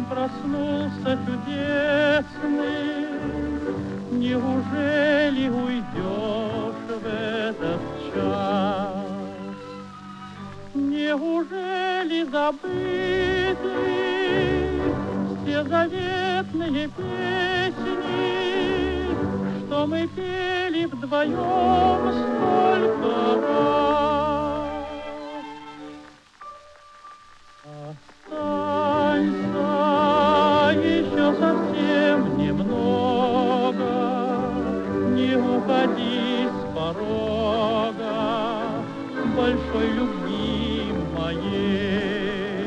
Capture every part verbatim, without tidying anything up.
проснулся чудесный, неужели уйдешь в этот час? Неужели забыты все заветные песни, что мы пели вдвоем столько раз? Останься еще совсем немного, не уходи с порога большой любви моей.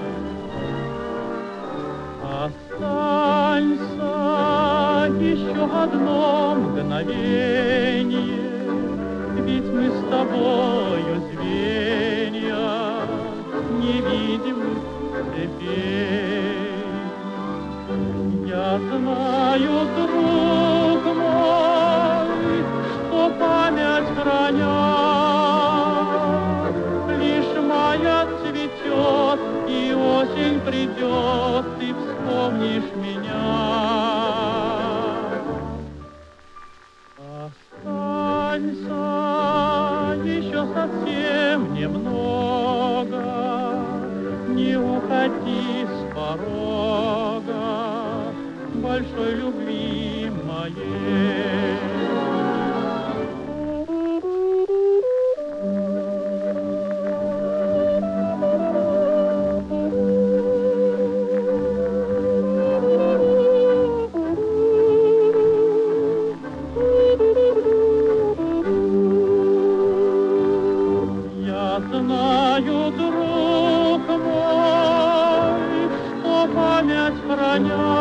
Останься еще одно мгновенье, ведь мы с тобою звенья невидимых цепей. Я знаю, друг мой, что память храня, лишь мая цветет, и осень придет, ты вспомнишь меня. Останься еще совсем немного, не уходи с порога большой любви моей. Я знаю, друг мой, что память храня,